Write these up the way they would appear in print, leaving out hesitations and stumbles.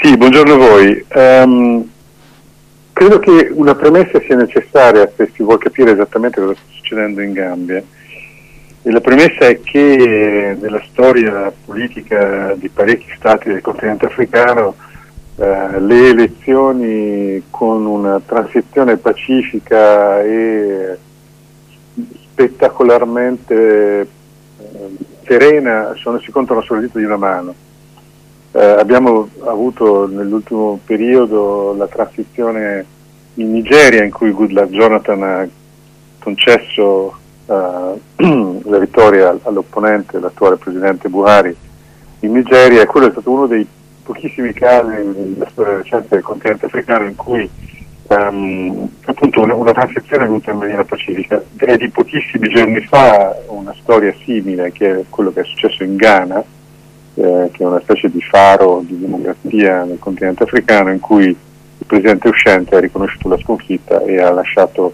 Sì, buongiorno a voi. Credo che una premessa sia necessaria se si vuole capire esattamente cosa sta succedendo in Gambia. E la premessa è che nella storia politica di parecchi stati del continente africano le elezioni con una transizione pacifica e spettacolarmente serena si contano sulle dita di una mano. Abbiamo avuto nell'ultimo periodo la transizione in Nigeria, in cui Goodluck Jonathan ha concesso la vittoria all'opponente, l'attuale presidente Buhari in Nigeria, e quello è stato uno dei pochissimi casi nella storia recente del continente africano in cui appunto una transizione è venuta in maniera pacifica. È di pochissimi giorni fa una storia simile, che è quello che è successo in Ghana, che è una specie di faro di democrazia nel continente africano, in cui il presidente uscente ha riconosciuto la sconfitta e ha lasciato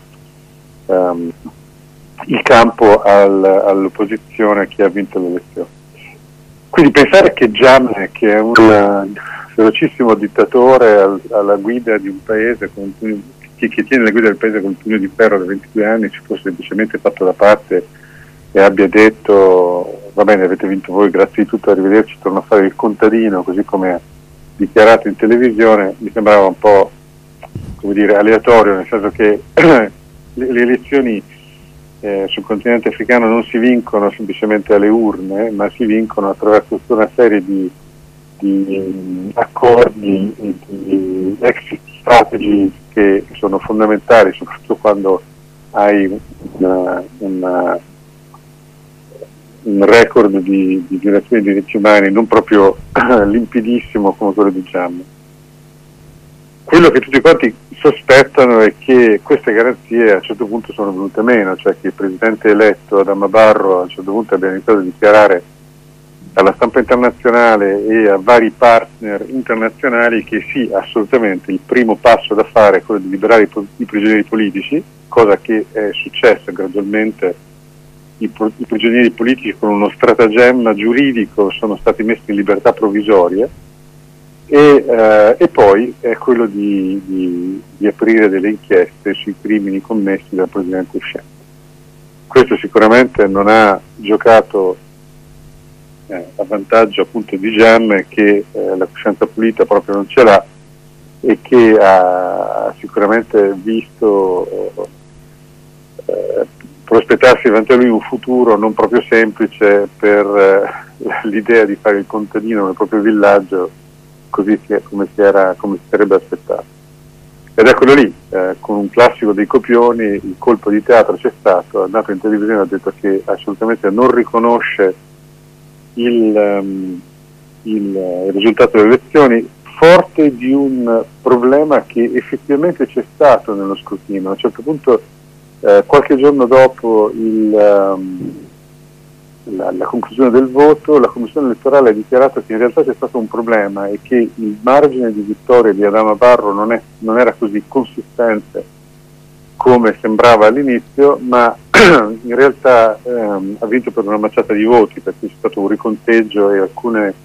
il campo all'opposizione che ha vinto le elezioni. Quindi pensare che Jammeh, che è un velocissimo dittatore alla guida di un paese che tiene la guida del paese con il pugno di ferro da 22 anni, si fosse semplicemente fatto da parte e abbia detto va bene, avete vinto voi, grazie di tutto, arrivederci, torno a fare il contadino, così come ha dichiarato in televisione, mi sembrava un po', come dire, aleatorio, nel senso che le elezioni sul continente africano non si vincono semplicemente alle urne, ma si vincono attraverso tutta una serie di accordi e di exit strategy che sono fondamentali, soprattutto quando hai un record di violazione dei diritti umani non proprio limpidissimo come quello di Jammeh. Quello che tutti quanti sospettano è che queste garanzie a un certo punto sono venute meno, cioè che il presidente eletto Adama Barrow a un certo punto abbia iniziato a dichiarare alla stampa internazionale e a vari partner internazionali che sì, assolutamente il primo passo da fare è quello di liberare i prigionieri politici, cosa che è successa gradualmente. I prigionieri politici con uno stratagemma giuridico sono stati messi in libertà provvisoria e poi è quello di aprire delle inchieste sui crimini commessi dal presidente uscente. Questo sicuramente non ha giocato a vantaggio appunto di Jammeh, che la coscienza pulita proprio non ce l'ha e che ha sicuramente visto prospettarsi davanti a lui un futuro non proprio semplice per l'idea di fare il contadino nel proprio villaggio, così come si sarebbe aspettato. Ed eccolo lì, con un classico dei copioni, il colpo di teatro c'è stato, è andato in televisione e ha detto che assolutamente non riconosce il risultato delle elezioni, forte di un problema che effettivamente c'è stato nello scrutinio. A un certo punto, qualche giorno dopo la conclusione del voto, la Commissione elettorale ha dichiarato che in realtà c'è stato un problema e che il margine di vittoria di Adama Barrow non era così consistente come sembrava all'inizio, ma in realtà ha vinto per una manciata di voti, perché c'è stato un riconteggio e alcune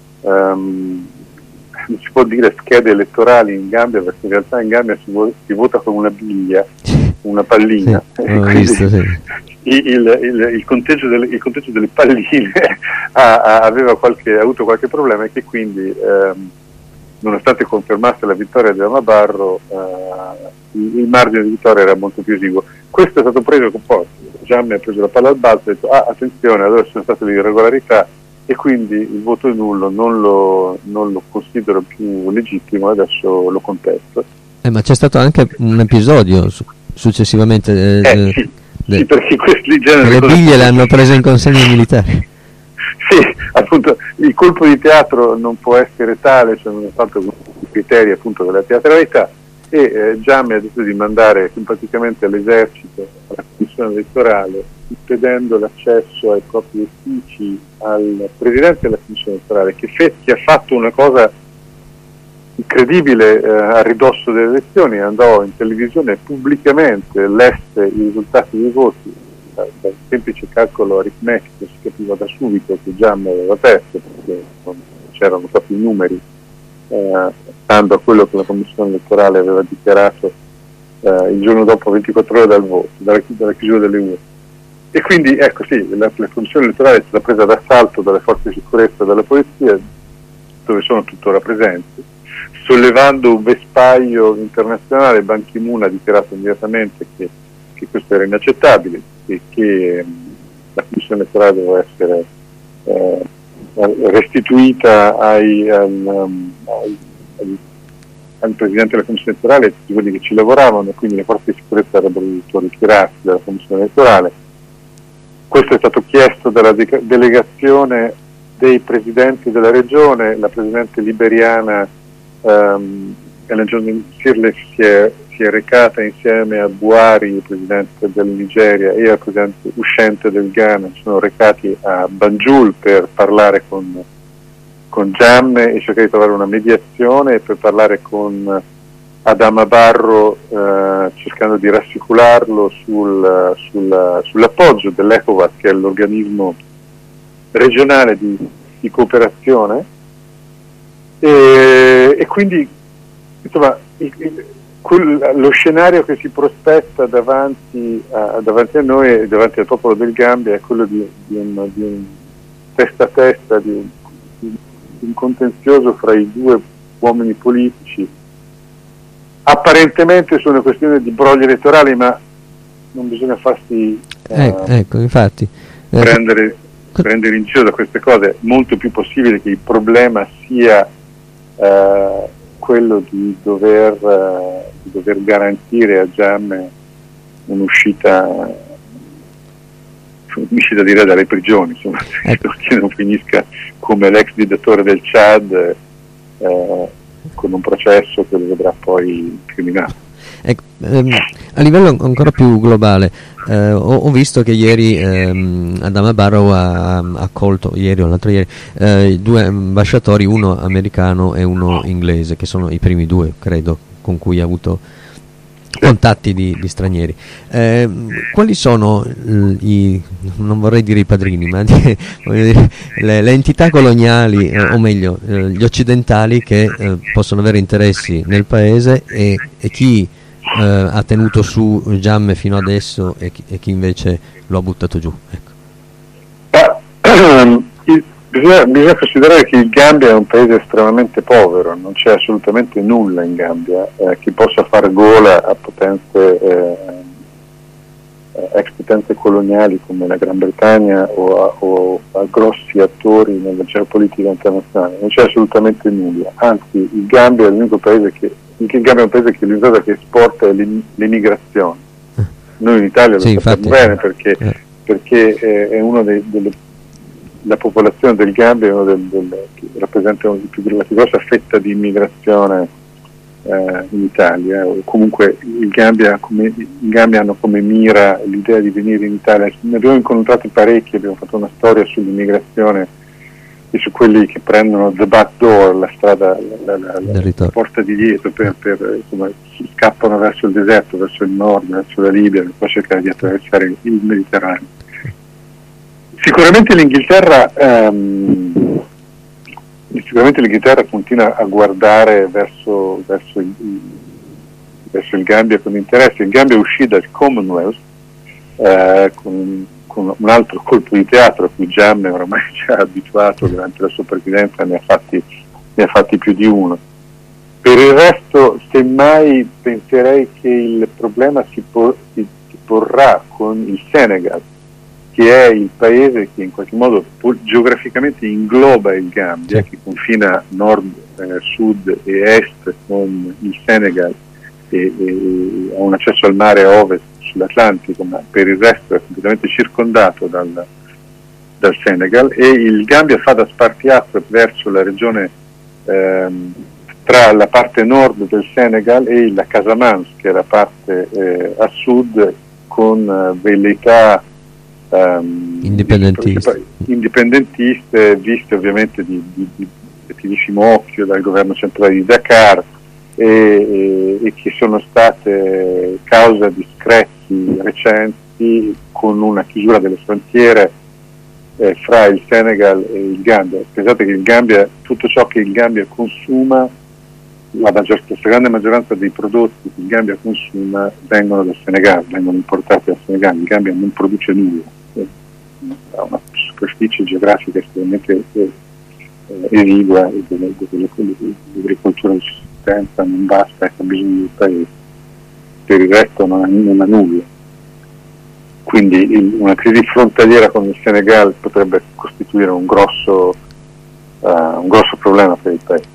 non si può dire schede elettorali in Gambia, perché in realtà in Gambia si vota con una biglia, una pallina. Sì, ho visto, sì. Il conteggio delle palline ha avuto qualche problema, e che quindi nonostante confermasse la vittoria di Adama Barrow, il margine di vittoria era molto più esiguo. Questo è stato preso con poi Jammeh ha preso la palla al balzo e ha detto attenzione, allora ci sono state le irregolarità e quindi il voto è nullo, non lo considero più legittimo, adesso lo contesto. Ma c'è stato anche un episodio successivamente sì, perché questi generi le biglie le hanno prese in consegna ai militari. Sì, appunto il colpo di teatro non può essere tale, cioè non è fatto con i criteri appunto della teatralità, e Jammeh ha deciso di mandare simpaticamente all'esercito, alla commissione elettorale, impedendo l'accesso ai propri uffici al presidente della commissione elettorale, che ha fatto una cosa incredibile a ridosso delle elezioni. Andò in televisione pubblicamente, lesse i risultati dei voti, dal semplice calcolo aritmetico si capiva da subito che Jammeh aveva perso, perché c'erano proprio i numeri stando a quello che la Commissione elettorale aveva dichiarato il giorno dopo, 24 ore dal voto, dalla chiusura delle urne. E quindi ecco sì, la Commissione elettorale è stata presa d'assalto dalle forze di sicurezza e dalla polizia, dove sono tuttora presenti, sollevando un vespaglio internazionale. Ban Ki-moon ha dichiarato immediatamente che questo era inaccettabile e che la Commissione elettorale doveva essere restituita al Presidente della Commissione elettorale e a tutti quelli che ci lavoravano, e quindi le forze di sicurezza avrebbero dovuto ritirarsi dalla Commissione elettorale. Questo è stato chiesto dalla delegazione dei presidenti della regione. La presidente liberiana Ellen Sirleaf si è recata insieme a Buhari, il presidente del Nigeria, e al presidente uscente del Ghana. Sono recati a Banjul per parlare con Jammeh e cercare di trovare una mediazione, e per parlare con Adama Barrow, cercando di rassicurarlo sull'appoggio dell'ECOWAS, che è l'organismo regionale di cooperazione, e quindi insomma lo scenario che si prospetta davanti a noi e davanti al popolo del Gambia è quello di un testa a testa, di un contenzioso fra i due uomini politici. Apparentemente sono questioni di brogli elettorali, ma non bisogna farsi ecco, infatti prendere in giro da queste cose. È molto più possibile che il problema sia quello di dover garantire a Jammeh un'uscita direi dalle prigioni, insomma, che non finisca come l'ex dittatore del Chad con un processo che lo vedrà poi criminato. Ecco, a livello ancora più globale, ho visto che ieri Adama Barrow ha accolto, ieri o l'altro ieri, due ambasciatori, uno americano e uno inglese, che sono i primi due, credo, con cui ha avuto contatti di stranieri. Quali sono non vorrei dire i padrini, ma le entità coloniali, o meglio gli occidentali, che possono avere interessi nel paese, e chi ha tenuto su Jammeh fino adesso e chi invece lo ha buttato giù? Ecco. Bisogna considerare che il Gambia è un paese estremamente povero, non c'è assolutamente nulla in Gambia che possa far gola a ex potenze coloniali come la Gran Bretagna o a grossi attori nella geopolitica internazionale. Non c'è assolutamente nulla, anzi il Gambia è l'unico paese che l'unica cosa che esporta è l'immigrazione. Noi in Italia lo sappiamo bene perché è uno la popolazione del Gambia è uno che rappresenta la più grossa fetta di immigrazione in Italia, o comunque in Gambia hanno come mira l'idea di venire in Italia. Ne abbiamo incontrati parecchi, abbiamo fatto una storia sull'immigrazione e su quelli che prendono the back door, la strada, la porta di dietro, insomma, scappano verso il deserto, verso il nord, verso la Libia, per poi cercare di attraversare il Mediterraneo. Sicuramente l'Inghilterra continua a guardare verso il Gambia con interesse. Il Gambia uscì dal Commonwealth con un altro colpo di teatro a cui Jammeh ormai ci ha abituato durante la sua presidenza, ne ha fatti più di uno. Per il resto, semmai penserei che il problema si porrà con il Senegal, che è il paese che in qualche modo geograficamente ingloba il Gambia, che confina nord, sud e est con il Senegal e ha un accesso al mare a ovest sull'Atlantico, ma per il resto è completamente circondato dal Senegal, e il Gambia fa da spartiacque verso la regione tra la parte nord del Senegal e la Casamance, che è la parte a sud, con velleità indipendentiste viste ovviamente di cattivissimo occhio dal governo centrale di Dakar, e che sono state causa di screzi recenti, con una chiusura delle frontiere fra il Senegal e il Gambia. Pensate che tutto ciò che il Gambia consuma la stragrande maggioranza dei prodotti che il Gambia consuma vengono dal Senegal, vengono importati dal Senegal. Il Gambia non produce nulla, ha una superficie geografica estremamente esigua e dell'agricoltura di sussistenza non basta, ha bisogno del paese, per il resto non ha nulla. Quindi una crisi frontaliera con il Senegal potrebbe costituire un grosso problema per il paese.